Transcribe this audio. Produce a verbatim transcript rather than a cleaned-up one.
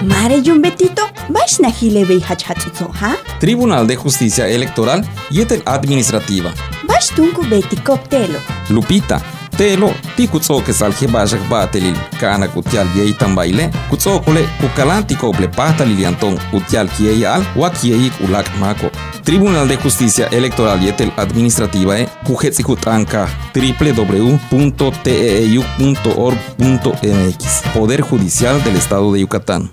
Mare Yumbetito, Bashna Hilebe Hachatzo, ¿ha? Tribunal de Justicia Electoral Yetel Administrativa. Bashtunku Beti Coptelo. Lupita, Telo, ti kutso ke salje bajak batelil, kana kutial yei tambaile, kutso kule kukalanti koble pata lilianton, utial kiei al, wa kiei ulak mako. Tribunal de Justicia Electoral Yetel Administrativa e kuhetsikutranka w w w punto t e e u punto org punto m x. Poder Judicial del Estado de Yucatán.